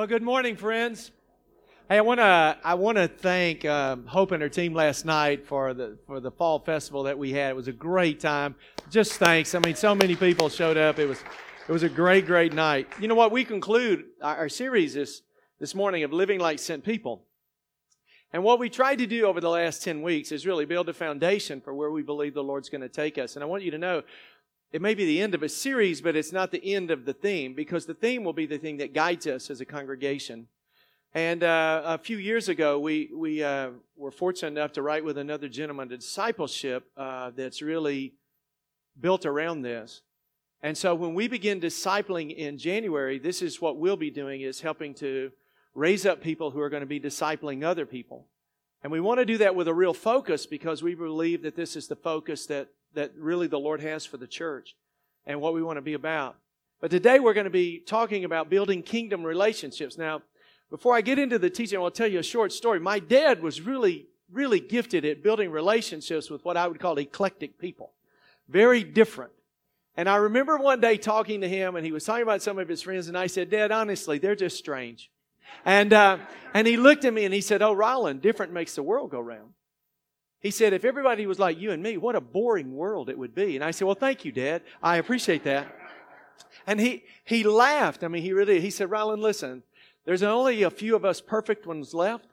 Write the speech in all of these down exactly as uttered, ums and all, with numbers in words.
Well, good morning, friends. Hey, I want to I want to thank um, Hope and her team last night for the for the fall festival that we had. It was a great time. Just thanks. I mean, so many people showed up. It was it was a great, great night. You know what? We conclude our, our series this this morning of living like sent people. And what we tried to do over the last ten weeks is really build a foundation for where we believe the Lord's going to take us. And I want you to know, it may be the end of a series, but it's not the end of the theme, because the theme will be the thing that guides us as a congregation. And uh, a few years ago, we we uh, were fortunate enough to write with another gentleman a discipleship uh, that's really built around this. And so when we begin discipling in January, this is what we'll be doing, is helping to raise up people who are going to be discipling other people. And we want to do that with a real focus, because we believe that this is the focus that that really the Lord has for the church and what we want to be about. But today we're going to be talking about building kingdom relationships. Now, before I get into the teaching, I want to tell you a short story. My dad was really, really gifted at building relationships with what I would call eclectic people. Very different. And I remember one day talking to him, and he was talking about some of his friends, and I said, "Dad, honestly, they're just strange." And uh, and he looked at me and he said, "Oh, Ryland, different makes the world go round." He said, "If everybody was like you and me, what a boring world it would be." And I said, "Well, thank you, Dad. I appreciate that." And he he laughed. I mean, he really, he said, "Ryland, listen, there's only a few of us perfect ones left."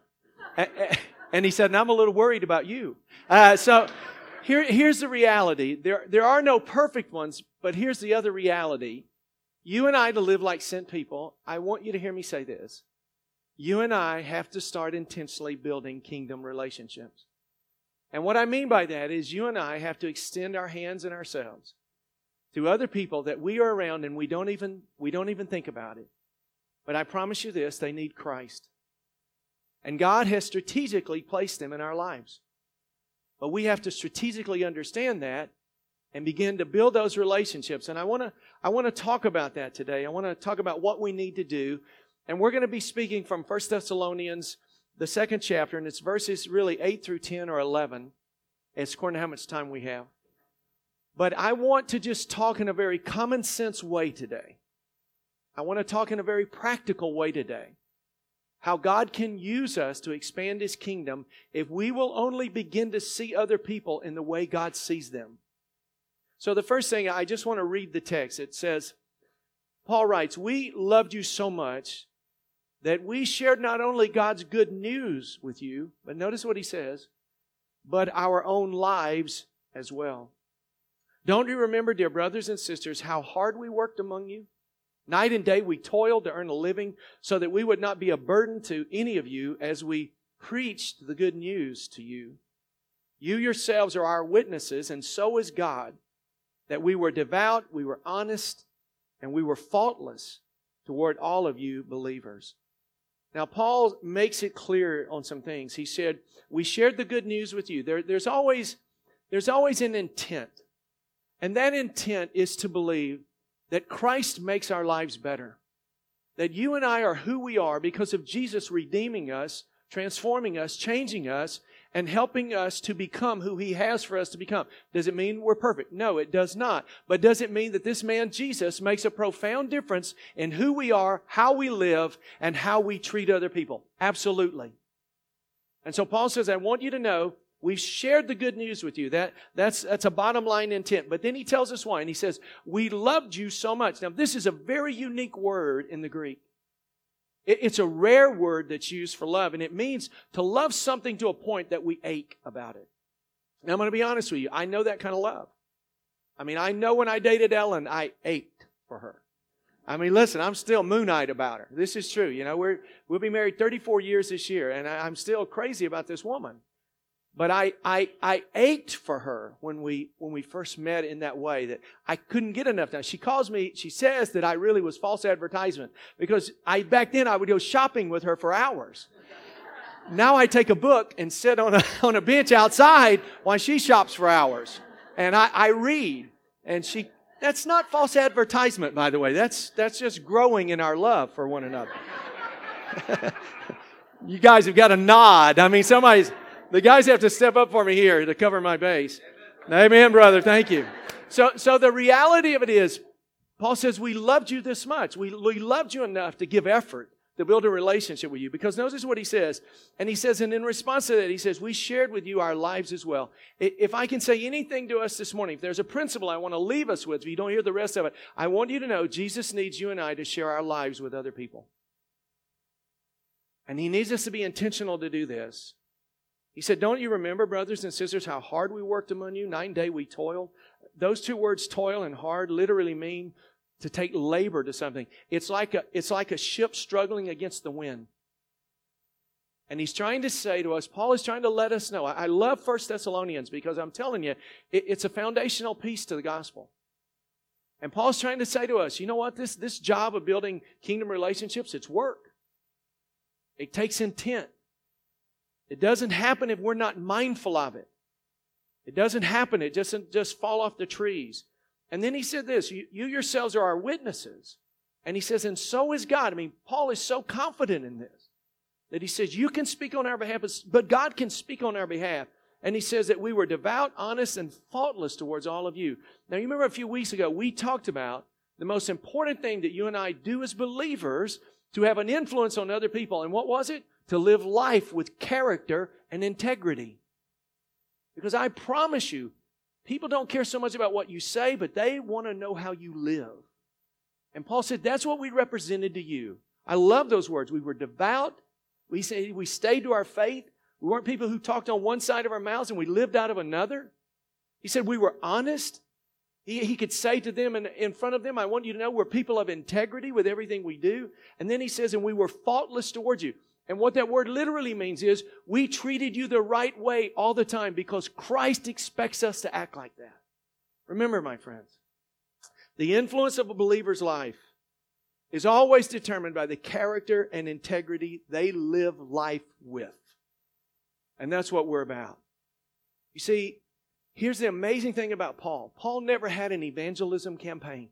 And he said, "And I'm a little worried about you." Uh, so here, here's the reality. There, there are no perfect ones, but here's the other reality. You and I, to live like sent people, I want you to hear me say this. You and I have to start intentionally building kingdom relationships. And what I mean by that is you and I have to extend our hands and ourselves to other people that we are around, and we don't even we don't even think about it. But I promise you this, they need Christ. And God has strategically placed them in our lives. But we have to strategically understand that and begin to build those relationships. And I want to I want to talk about that today. I want to talk about what we need to do. And we're going to be speaking from First Thessalonians, the second chapter, and it's verses really eight through ten or eleven. It's according to how much time we have. But I want to just talk in a very common sense way today. I want to talk in a very practical way today. How God can use us to expand His kingdom if we will only begin to see other people in the way God sees them. So the first thing, I just want to read the text. It says, Paul writes, "We loved you so much that we shared not only God's good news with you," but notice what he says, "but our own lives as well. Don't you remember, dear brothers and sisters, how hard we worked among you? Night and day we toiled to earn a living so that we would not be a burden to any of you as we preached the good news to you. You yourselves are our witnesses, and so is God, that we were devout, we were honest, and we were faultless toward all of you believers." Now, Paul makes it clear on some things. He said, we shared the good news with you. There, there's always, there's always an intent. And that intent is to believe that Christ makes our lives better. That you and I are who we are because of Jesus redeeming us, transforming us, changing us, and helping us to become who He has for us to become. Does it mean we're perfect? No, it does not. But does it mean that this man Jesus makes a profound difference in who we are, how we live, and how we treat other people? Absolutely. And so Paul says, I want you to know we've shared the good news with you. That, that's, that's a bottom line intent. But then he tells us why. And he says, we loved you so much. Now, this is a very unique word in the Greek. It's a rare word that's used for love, and it means to love something to a point that we ache about it. Now, I'm going to be honest with you. I know that kind of love. I mean, I know when I dated Ellen, I ached for her. I mean, listen, I'm still moon-eyed about her. This is true. You know, we're, we'll be married thirty-four years this year, and I, I'm still crazy about this woman. But I, I, I ached for her when we, when we first met in that way, that I couldn't get enough. Now, she calls me, she says that I really was false advertisement, because I, back then I would go shopping with her for hours. Now I take a book and sit on a, on a bench outside while she shops for hours. And I, I read. And she, that's not false advertisement, by the way. That's, that's just growing in our love for one another. You guys have got a nod. I mean, somebody's, the guys have to step up for me here to cover my base. Amen, Amen brother. Thank you. So, so the reality of it is, Paul says, we loved you this much. We, we loved you enough to give effort to build a relationship with you. Because notice what he says. And he says, and in response to that, he says, we shared with you our lives as well. If I can say anything to us this morning, if there's a principle I want to leave us with, if you don't hear the rest of it, I want you to know Jesus needs you and I to share our lives with other people. And he needs us to be intentional to do this. He said, don't you remember, brothers and sisters, how hard we worked among you? Night and day we toiled. Those two words, toil and hard, literally mean to take labor to something. It's like a, it's like a ship struggling against the wind. And he's trying to say to us, Paul is trying to let us know. I, I love First Thessalonians because I'm telling you, it, it's a foundational piece to the gospel. And Paul's trying to say to us, you know what? This, this job of building kingdom relationships, it's work. It takes intent. It doesn't happen if we're not mindful of it. It doesn't happen. It doesn't just fall off the trees. And then he said this, you, you yourselves are our witnesses. And he says, and so is God. I mean, Paul is so confident in this that he says, you can speak on our behalf, but God can speak on our behalf. And he says that we were devout, honest, and faultless towards all of you. Now, you remember a few weeks ago, we talked about the most important thing that you and I do as believers to have an influence on other people. And what was it? To live life with character and integrity. Because I promise you, people don't care so much about what you say, but they want to know how you live. And Paul said, that's what we represented to you. I love those words. We were devout. We say we stayed to our faith. We weren't people who talked on one side of our mouths and we lived out of another. He said we were honest. He, he could say to them in, in front of them, I want you to know we're people of integrity with everything we do. And then he says, and we were faultless towards you. And what that word literally means is we treated you the right way all the time because Christ expects us to act like that. Remember, my friends, the influence of a believer's life is always determined by the character and integrity they live life with. And that's what we're about. You see, here's the amazing thing about Paul. Paul never had an evangelism campaign.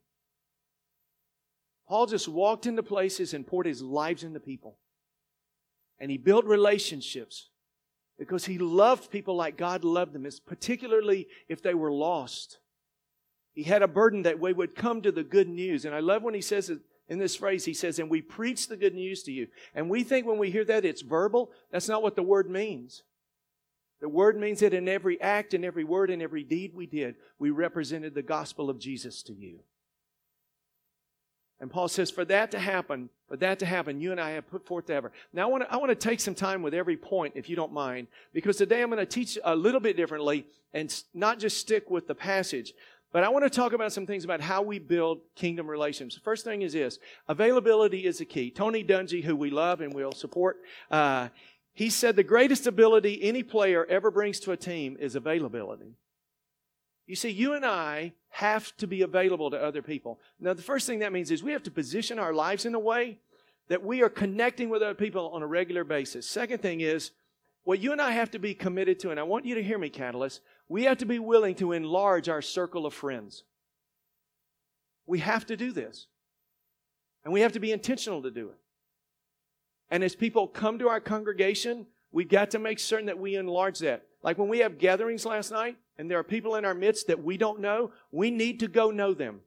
Paul just walked into places and poured his lives into people. And he built relationships because he loved people like God loved them, particularly if they were lost. He had a burden that we would come to the good news. And I love when he says it in this phrase, he says, and we preach the good news to you. And we think when we hear that it's verbal. That's not what the word means. The word means that in every act, in every word, in every deed we did, we represented the gospel of Jesus to you. And Paul says, for that to happen, for that to happen, you and I have put forth the effort. Now, I want to, I want to take some time with every point, if you don't mind, because today I'm going to teach a little bit differently and not just stick with the passage, but I want to talk about some things about how we build kingdom relations. The first thing is this, availability is the key. Tony Dungy, who we love and will support, uh, he said the greatest ability any player ever brings to a team is availability. You see, you and I have to be available to other people. Now, the first thing that means is we have to position our lives in a way that we are connecting with other people on a regular basis. Second thing is, what you and I have to be committed to, and I want you to hear me, Catalyst, we have to be willing to enlarge our circle of friends. We have to do this. And we have to be intentional to do it. And as people come to our congregation, we've got to make certain that we enlarge that. Like when we have gatherings last night, and there are people in our midst that we don't know, we need to go know them.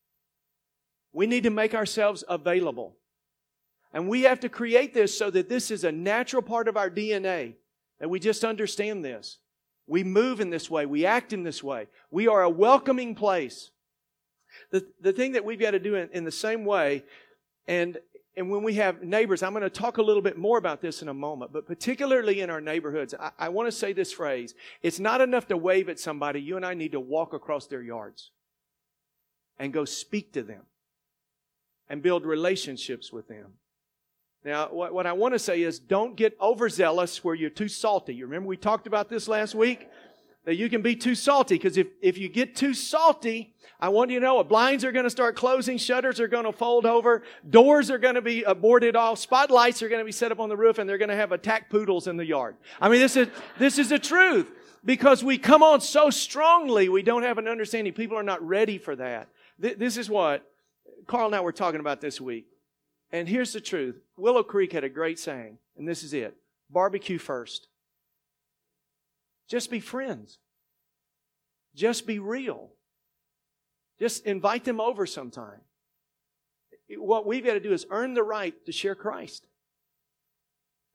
We need to make ourselves available. And we have to create this so that this is a natural part of our D N A, that we just understand this. We move in this way. We act in this way. We are a welcoming place. The, the thing that we've got to do in, in the same way, and And when we have neighbors, I'm going to talk a little bit more about this in a moment, but particularly in our neighborhoods, I, I want to say this phrase. It's not enough to wave at somebody. You and I need to walk across their yards and go speak to them and build relationships with them. Now, what, what I want to say is don't get overzealous where you're too salty. You remember we talked about this last week? That you can be too salty, because if, if you get too salty, I want you to know blinds are going to start closing, shutters are going to fold over, doors are going to be boarded off, spotlights are going to be set up on the roof, and they're going to have attack poodles in the yard. I mean, this is, this is the truth, because we come on so strongly, we don't have an understanding. People are not ready for that. Th- this is what Carl and I were talking about this week. And here's the truth. Willow Creek had a great saying, and this is it. Barbecue first. Just be friends. Just be real. Just invite them over sometime. What we've got to do is earn the right to share Christ.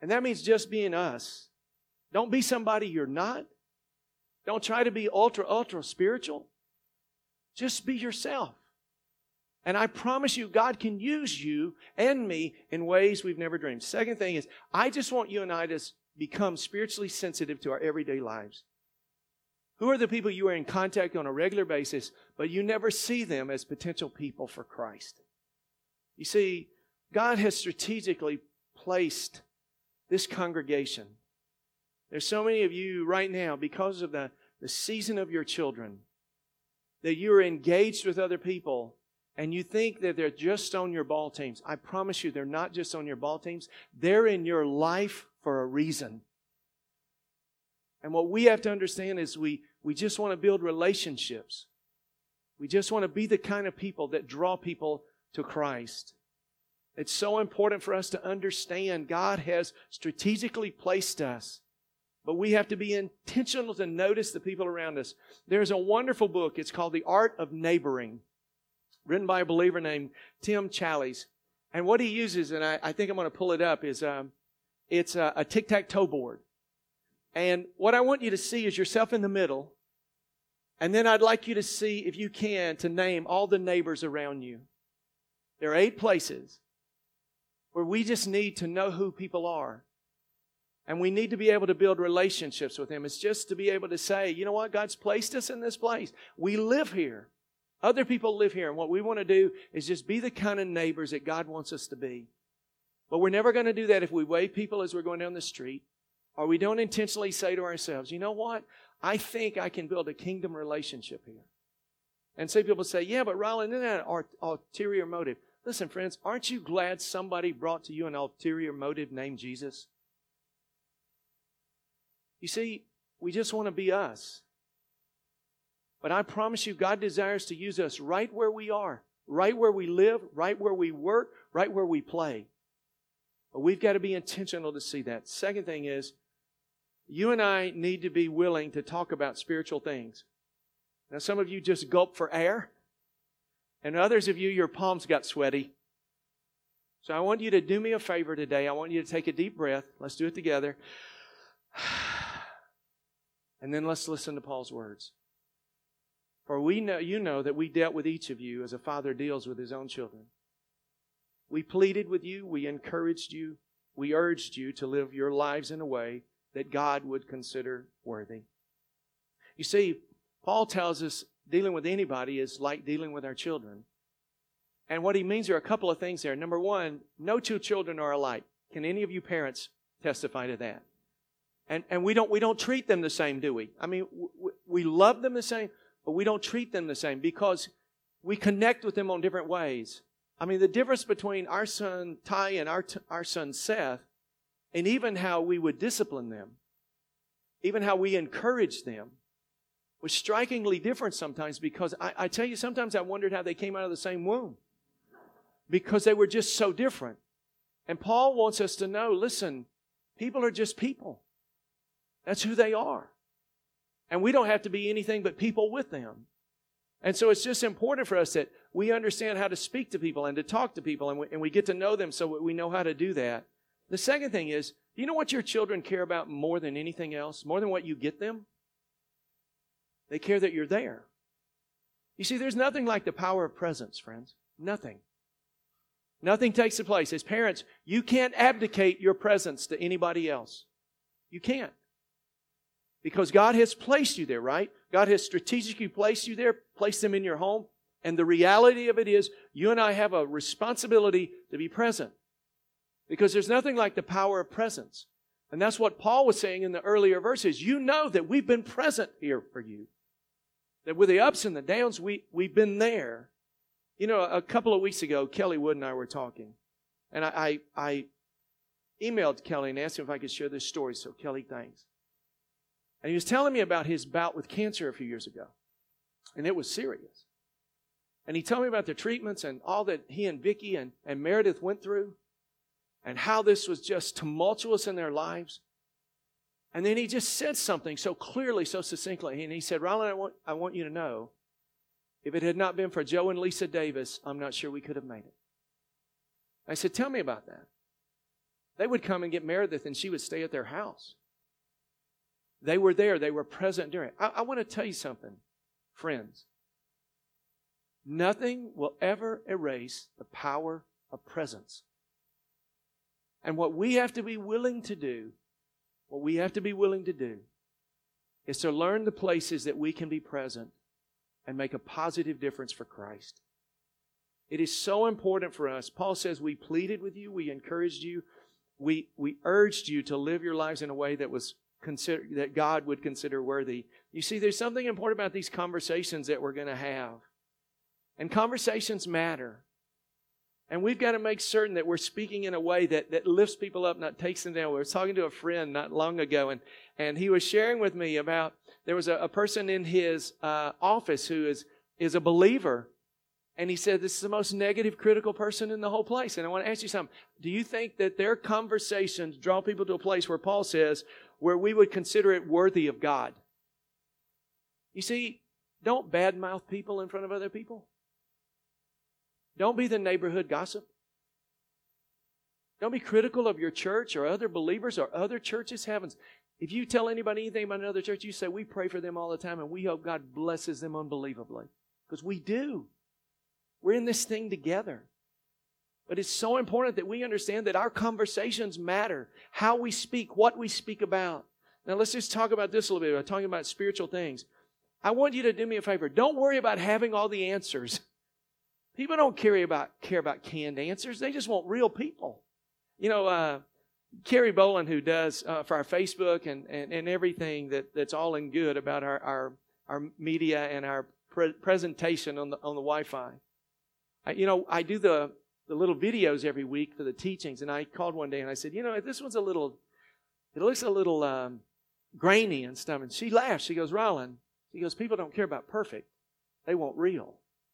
And that means just being us. Don't be somebody you're not. Don't try to be ultra, ultra spiritual. Just be yourself. And I promise you, God can use you and me in ways we've never dreamed. Second thing is, I just want you and I to become spiritually sensitive to our everyday lives. Who are the people you are in contact on a regular basis, but you never see them as potential people for Christ? You see, God has strategically placed this congregation. There's so many of you right now, because of the, the season of your children, that you are engaged with other people and you think that they're just on your ball teams. I promise you, they're not just on your ball teams. They're in your life for a reason. And what we have to understand is we, we just want to build relationships. We just want to be the kind of people that draw people to Christ. It's so important for us to understand God has strategically placed us. But we have to be intentional to notice the people around us. There's a wonderful book. It's called The Art of Neighboring, written by a believer named Tim Challies. And what he uses, and I, I think I'm going to pull it up, is um, it's a, a tic-tac-toe board. And what I want you to see is yourself in the middle. And then I'd like you to see, if you can, to name all the neighbors around you. There are eight places where we just need to know who people are. And we need to be able to build relationships with them. It's just to be able to say, you know what? God's placed us in this place. We live here. Other people live here. And what we want to do is just be the kind of neighbors that God wants us to be. But we're never going to do that if we wave people as we're going down the street. Or we don't intentionally say to ourselves, you know what? I think I can build a kingdom relationship here. And some people say, yeah, but Ryland, isn't that an ulterior motive? Listen, friends, aren't you glad somebody brought to you an ulterior motive named Jesus? You see, we just want to be us. But I promise you, God desires to use us right where we are, right where we live, right where we work, right where we play. But we've got to be intentional to see that. Second thing is, you and I need to be willing to talk about spiritual things. Now, some of you just gulp for air, and others of you, your palms got sweaty. So I want you to do me a favor today. I want you to take a deep breath. Let's do it together. And then let's listen to Paul's words. For we know, you know that we dealt with each of you as a father deals with his own children. We pleaded with you, we encouraged you, we urged you to live your lives in a way that God would consider worthy. You see, Paul tells us dealing with anybody is like dealing with our children. And what he means are a couple of things there. Number one, no two children are alike. Can any of you parents testify to that? And and we don't we don't treat them the same, do we? I mean, w- we love them the same, but we don't treat them the same because we connect with them on different ways. I mean, the difference between our son Ty and our t- our son Seth, and even how we would discipline them, even how we encourage them, was strikingly different sometimes because I, I tell you, sometimes I wondered how they came out of the same womb because they were just so different. And Paul wants us to know, listen, people are just people. That's who they are. And we don't have to be anything but people with them. And so it's just important for us that we understand how to speak to people and to talk to people, and we, and we get to know them so we know how to do that. The second thing is, do you know what your children care about more than anything else? More than what you get them? They care that you're there. You see, there's nothing like the power of presence, friends. Nothing. Nothing takes the place. As parents, you can't abdicate your presence to anybody else. You can't. Because God has placed you there, right? God has strategically placed you there, placed them in your home. And the reality of it is, you and I have a responsibility to be present. Because there's nothing like the power of presence. And that's what Paul was saying in the earlier verses. You know that we've been present here for you. That with the ups and the downs, we, we've been there. You know, a couple of weeks ago, Kelly Wood and I were talking. And I, I, I emailed Kelly and asked him if I could share this story. So Kelly, thanks. And he was telling me about his bout with cancer a few years ago. And it was serious. And he told me about the treatments and all that he and Vicki and, and Meredith went through. And how this was just tumultuous in their lives. And then he just said something so clearly, so succinctly. And he said, Ryland, I want, I want you to know, if it had not been for Joe and Lisa Davis, I'm not sure we could have made it. I said, tell me about that. They would come and get Meredith, and she would stay at their house. They were there. They were present during it. I, I want to tell you something, friends. Nothing will ever erase the power of presence. And what we have to be willing to do, what we have to be willing to do, is to learn the places that we can be present and make a positive difference for Christ. It is so important for us. Paul says, we pleaded with you, we encouraged you, we, we urged you to live your lives in a way that was consider, that God would consider worthy. You see, there's something important about these conversations that we're going to have. And conversations matter. And we've got to make certain that we're speaking in a way that, that lifts people up, not takes them down. We were talking to a friend not long ago, and, and he was sharing with me about, there was a, a person in his uh, office who is, is a believer. And he said, this is the most negative, critical person in the whole place. And I want to ask you something. Do you think that their conversations draw people to a place where Paul says, where we would consider it worthy of God? You see, don't badmouth people in front of other people. Don't be the neighborhood gossip. Don't be critical of your church or other believers or other churches' heavens. If you tell anybody anything about another church, you say, we pray for them all the time and we hope God blesses them unbelievably. Because we do. We're in this thing together. But it's so important that we understand that our conversations matter. How we speak, what we speak about. Now let's just talk about this a little bit. We're talking about spiritual things. I want you to do me a favor. Don't worry about having all the answers. People don't care about, care about canned answers. They just want real people. You know, uh, Kerry Boland, who does uh, for our Facebook and, and, and everything that, that's all in good about our, our, our media and our pre- presentation on the, on the Wi-Fi. I, you know, I do the, the little videos every week for the teachings, and I called one day and I said, you know, this one's a little, it looks a little um, grainy and stuff. And she laughed. She goes, Roland, she goes, people don't care about perfect. They want real.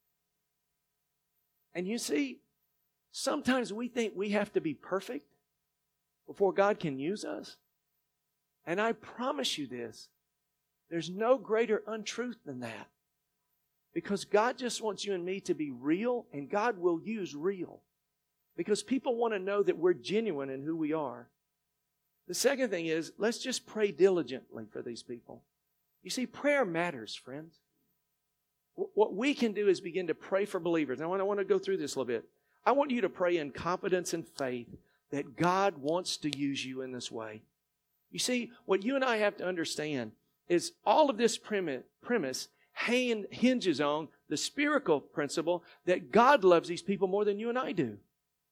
And you see, sometimes we think we have to be perfect before God can use us. And I promise you this, there's no greater untruth than that. Because God just wants you and me to be real, and God will use real. Because people want to know that we're genuine in who we are. The second thing is, let's just pray diligently for these people. You see, prayer matters, friends. What we can do is begin to pray for believers. Now, I want to go through this a little bit. I want you to pray in confidence and faith that God wants to use you in this way. You see, what you and I have to understand is all of this premise hinges on the spiritual principle that God loves these people more than you and I do.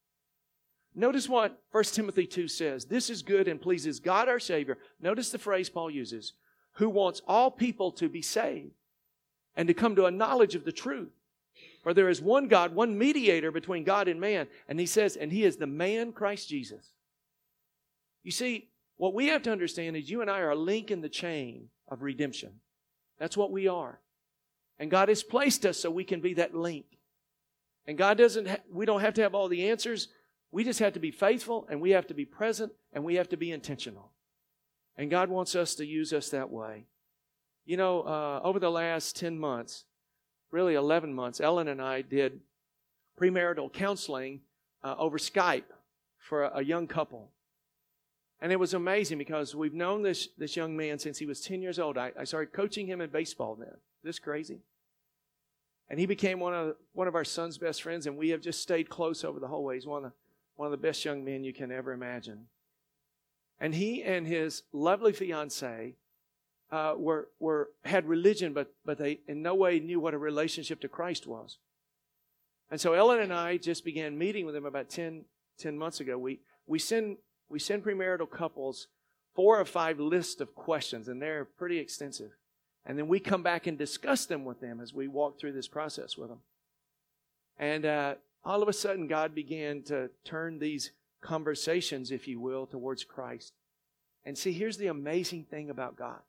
Notice what First Timothy two says. This is good and pleases God our Savior. Notice the phrase Paul uses, who wants all people to be saved and to come to a knowledge of the truth. For there is one God, one mediator between God and man. And he says, and he is the man Christ Jesus. You see, what we have to understand is you and I are a link in the chain of redemption. That's what we are. And God has placed us so we can be that link. And God doesn't, ha- we don't have to have all the answers. We just have to be faithful, and we have to be present, and we have to be intentional. And God wants us to use us that way. You know, uh, over the last ten months, really eleven months, Ellen and I did premarital counseling uh, over Skype for a, a young couple. And it was amazing because we've known this, this young man since he was ten years old. I, I started coaching him in baseball then. Is this crazy? And he became one of one of our son's best friends, and we have just stayed close over the whole way. He's one of the, one of the best young men you can ever imagine. And he and his lovely fiancée uh, were were had religion, but but they in no way knew what a relationship to Christ was. And so Ellen and I just began meeting with them about ten, ten months ago. We we send we send premarital couples four or five lists of questions, and they're pretty extensive. And then we come back and discuss them with them as we walk through this process with them. And uh, all of a sudden, God began to turn these conversations, if you will, towards Christ. And see, here's the amazing thing about God.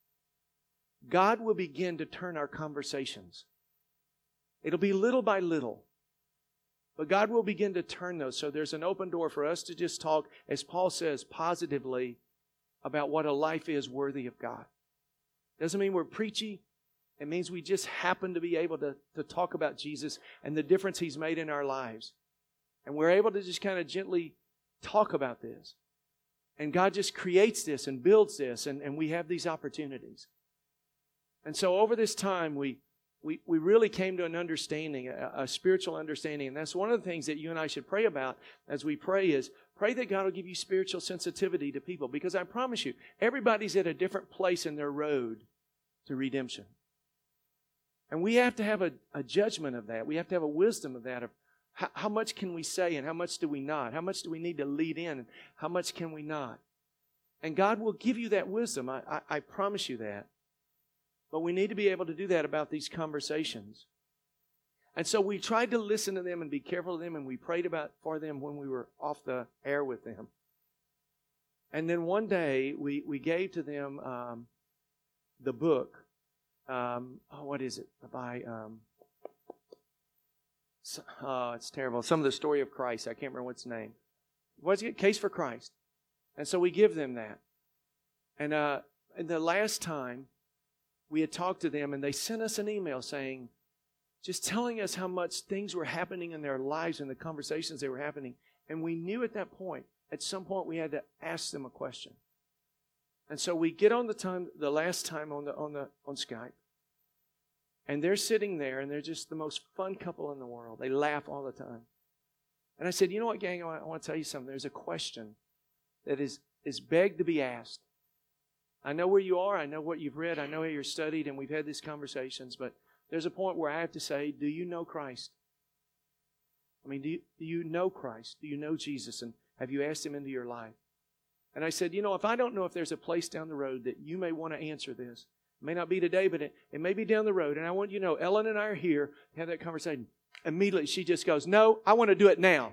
God will begin to turn our conversations. It'll be little by little. But God will begin to turn those. So there's an open door for us to just talk, as Paul says, positively about what a life is worthy of God. Doesn't mean we're preachy. It means we just happen to be able to, to talk about Jesus and the difference He's made in our lives. And we're able to just kind of gently talk about this. And God just creates this and builds this, and, and we have these opportunities. And so over this time, we we we really came to an understanding, a, a spiritual understanding. And that's one of the things that you and I should pray about as we pray is, pray that God will give you spiritual sensitivity to people. Because I promise you, everybody's at a different place in their road to redemption. And we have to have a, a judgment of that. We have to have a wisdom of that, of how, how much can we say and how much do we not? How much do we need to lead in and how much can we not? And God will give you that wisdom. I, I, I promise you that. But we need to be able to do that about these conversations. And so we tried to listen to them and be careful of them, and we prayed about for them when we were off the air with them. And then one day we, we gave to them um, the book. Um, oh, what is it? By um, oh, it's terrible. Some of the story of Christ. I can't remember what's the name. What's it? Case for Christ. And so we give them that. And uh, and the last time we had talked to them, and they sent us an email saying, just telling us how much things were happening in their lives and the conversations they were happening. And we knew at that point, at some point, we had to ask them a question. And so we get on the time, the last time on the on the on Skype, and they're sitting there, and they're just the most fun couple in the world. They laugh all the time. And I said, you know what, gang? I want, I want to tell you something. There's a question that is is begged to be asked. I know where you are. I know what you've read. I know how you're studied, and we've had these conversations. But there's a point where I have to say, do you know Christ? I mean, do you, do you know Christ? Do you know Jesus? And have you asked Him into your life? And I said, you know, if I don't know if there's a place down the road that you may want to answer this, it may not be today, but it, it may be down the road. And I want you to know, Ellen and I are here to have that conversation. Immediately, she just goes, no, I want to do it now.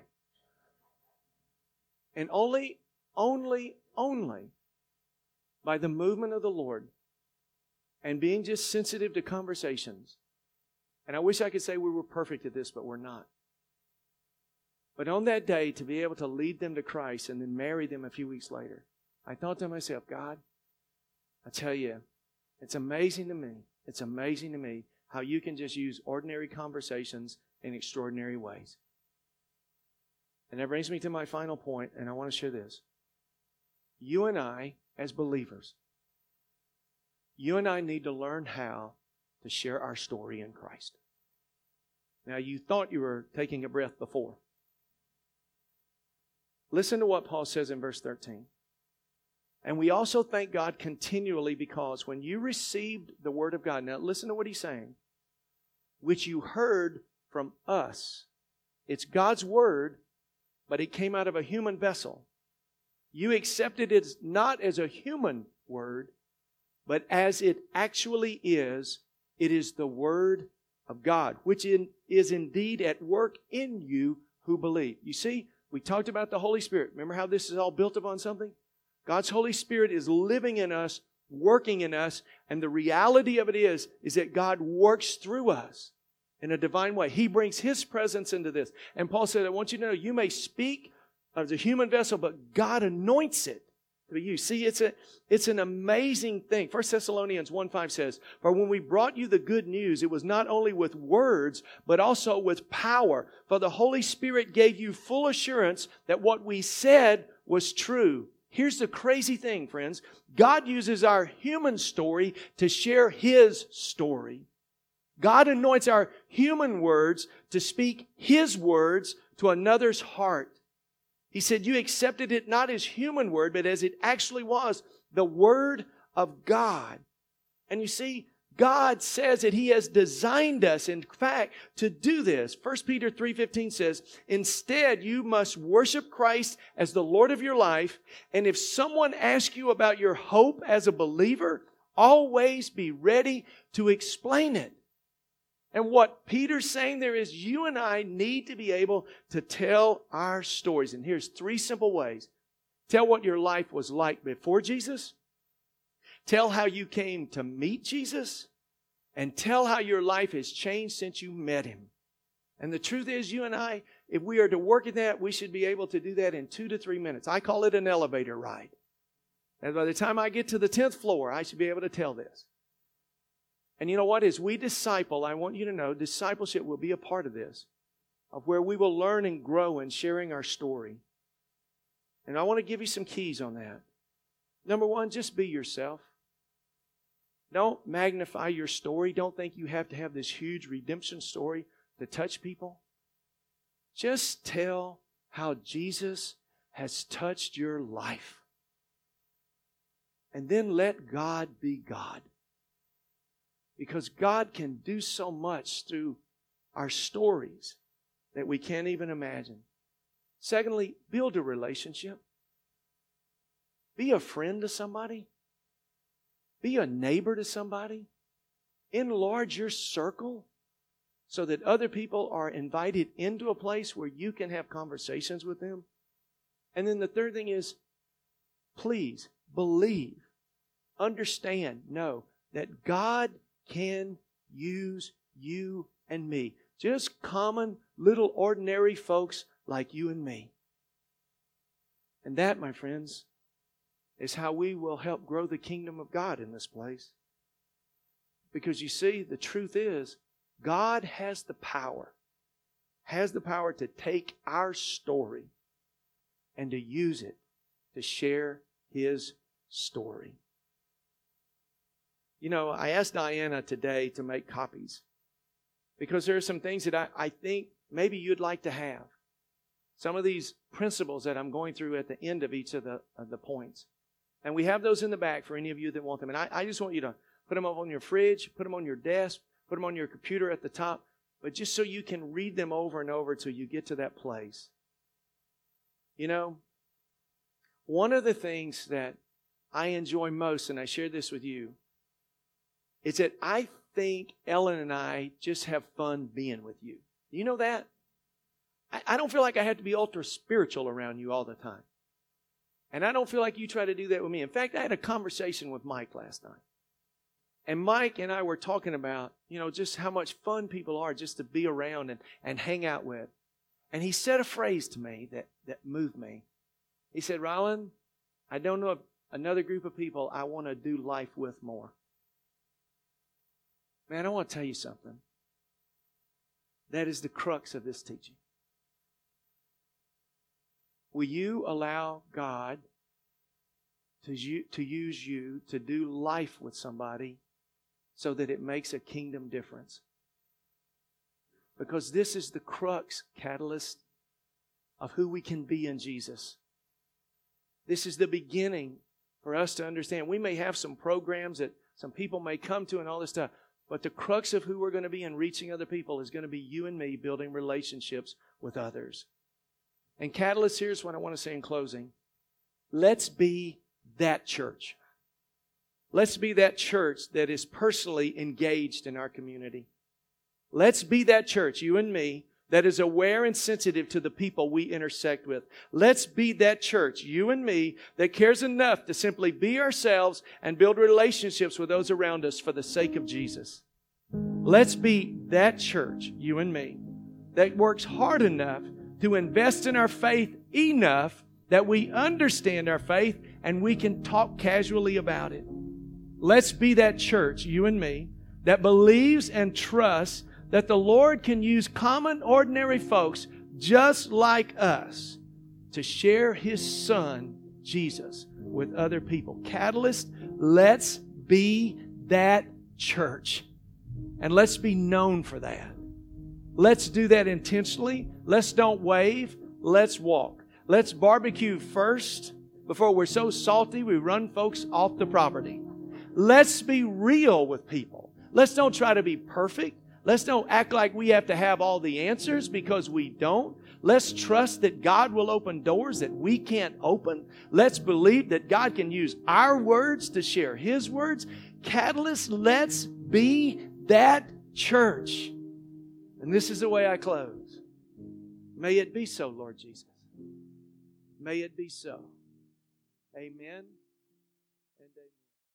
And only, only, only by the movement of the Lord and being just sensitive to conversations. And I wish I could say we were perfect at this, but we're not. But on that day, to be able to lead them to Christ and then marry them a few weeks later, I thought to myself, God, I tell you, it's amazing to me, it's amazing to me how you can just use ordinary conversations in extraordinary ways. And that brings me to my final point, and I want to share this. You and I, as believers, you and I need to learn how to share our story in Christ. Now, you thought you were taking a breath before. Listen to what Paul says in verse thirteen. And we also thank God continually because when you received the Word of God, now listen to what he's saying, which you heard from us. It's God's Word, but it came out of a human vessel. You accepted it not as a human word, but as it actually is, it is the Word of God, which in, is indeed at work in you who believe. You see, we talked about the Holy Spirit. Remember how this is all built upon something? God's Holy Spirit is living in us, working in us, and the reality of it is, is that God works through us in a divine way. He brings His presence into this. And Paul said, I want you to know, you may speak as a human vessel, but God anoints it to be used. See, it's a it's an amazing thing. First Thessalonians one five says, for when we brought you the good news, it was not only with words, but also with power. For the Holy Spirit gave you full assurance that what we said was true. Here's the crazy thing, friends. God uses our human story to share His story. God anoints our human words to speak His words to another's heart. He said, you accepted it not as human word, but as it actually was, the Word of God. And you see, God says that He has designed us, in fact, to do this. First Peter three fifteen says, instead, you must worship Christ as the Lord of your life. And if someone asks you about your hope as a believer, always be ready to explain it. And what Peter's saying there is you and I need to be able to tell our stories. And here's three simple ways. Tell what your life was like before Jesus. Tell how you came to meet Jesus. And tell how your life has changed since you met Him. And the truth is, you and I, if we are to work at that, we should be able to do that in two to three minutes. I call it an elevator ride. And by the time I get to the tenth floor, I should be able to tell this. And you know what? As we disciple, I want you to know, discipleship will be a part of this, of where we will learn and grow in sharing our story. And I want to give you some keys on that. Number one, just be yourself. Don't magnify your story. Don't think you have to have this huge redemption story to touch people. Just tell how Jesus has touched your life. And then let God be God. Because God can do so much through our stories that we can't even imagine. Secondly, build a relationship. Be a friend to somebody. Be a neighbor to somebody. Enlarge your circle so that other people are invited into a place where you can have conversations with them. And then the third thing is, please believe, understand, know that God can use you and me. Just common, little, ordinary folks like you and me. And that, my friends, is how we will help grow the kingdom of God in this place. Because you see, the truth is, God has the power, has the power to take our story and to use it to share His story. You know, I asked Diana today to make copies because there are some things that I, I think maybe you'd like to have. Some of these principles that I'm going through at the end of each of the, of the points. And we have those in the back for any of you that want them. And I, I just want you to put them up on your fridge, put them on your desk, put them on your computer at the top, but just so you can read them over and over till you get to that place. You know, one of the things that I enjoy most, and I share this with you, is that I think Ellen and I just have fun being with you. Do you know that? I, I don't feel like I have to be ultra spiritual around you all the time. And I don't feel like you try to do that with me. In fact, I had a conversation with Mike last night. And Mike and I were talking about, you know, just how much fun people are just to be around and, and hang out with. And he said a phrase to me that, that moved me. He said, Ryland, I don't know another group of people I want to do life with more. Man, I want to tell you something. That is the crux of this teaching. Will you allow God to, to use you to do life with somebody so that it makes a kingdom difference? Because this is the crux, catalyst, of who we can be in Jesus. This is the beginning for us to understand. We may have some programs that some people may come to and all this stuff, but the crux of who we're going to be in reaching other people is going to be you and me building relationships with others. And Catalyst, here's what I want to say in closing. Let's be that church. Let's be that church that is personally engaged in our community. Let's be that church, you and me, that is aware and sensitive to the people we intersect with. Let's be that church, you and me, that cares enough to simply be ourselves and build relationships with those around us for the sake of Jesus. Let's be that church, you and me, that works hard enough to invest in our faith enough that we understand our faith and we can talk casually about it. Let's be that church, you and me, that believes and trusts that the Lord can use common, ordinary folks just like us to share His Son, Jesus, with other people. Catalyst, let's be that church. And let's be known for that. Let's do that intentionally. Let's don't wave. Let's walk. Let's barbecue first before we're so salty we run folks off the property. Let's be real with people. Let's don't try to be perfect. Let's don't act like we have to have all the answers because we don't. Let's trust that God will open doors that we can't open. Let's believe that God can use our words to share His words. Catalyst, let's be that church. And this is the way I close. May it be so, Lord Jesus. May it be so. Amen.